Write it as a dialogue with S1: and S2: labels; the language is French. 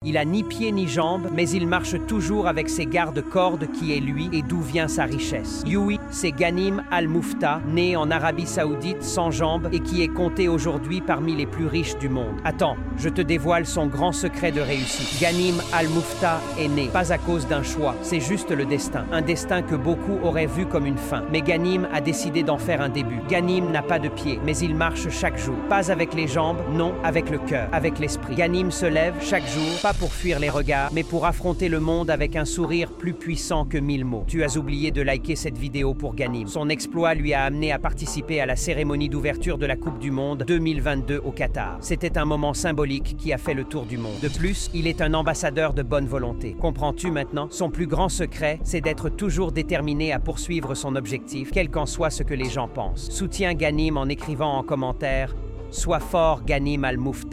S1: Il a ni pieds ni jambes, mais il marche toujours avec ses garde-cordes qui est lui et d'où vient sa richesse. Yui, c'est Ghanim Al-Mufta, né en Arabie Saoudite sans jambes et qui est compté aujourd'hui parmi les plus riches du monde. Attends, je te dévoile son grand secret de réussite. Ghanim Al-Mufta est né, pas à cause d'un choix, c'est juste le destin. Un destin que beaucoup auraient vu comme une fin. Mais Ghanim a décidé d'en faire un début. Ghanim n'a pas de pieds, mais il marche chaque jour. Pas avec les jambes, non, avec le cœur, avec l'esprit. Ghanim se lève chaque jour, pas pour fuir les regards, mais pour affronter le monde avec un sourire plus puissant que 1000 mots. Tu as oublié de liker cette vidéo pour Ghanim. Son exploit lui a amené à participer à la cérémonie d'ouverture de la Coupe du Monde 2022 au Qatar. C'était un moment symbolique qui a fait le tour du monde. De plus, il est un ambassadeur de bonne volonté. Comprends-tu maintenant? Son plus grand secret, c'est d'être toujours déterminé à poursuivre son objectif, quel qu'en soit ce que les gens pensent. Soutiens Ghanim en écrivant en commentaire « Sois fort Ghanim Al-Mufta ».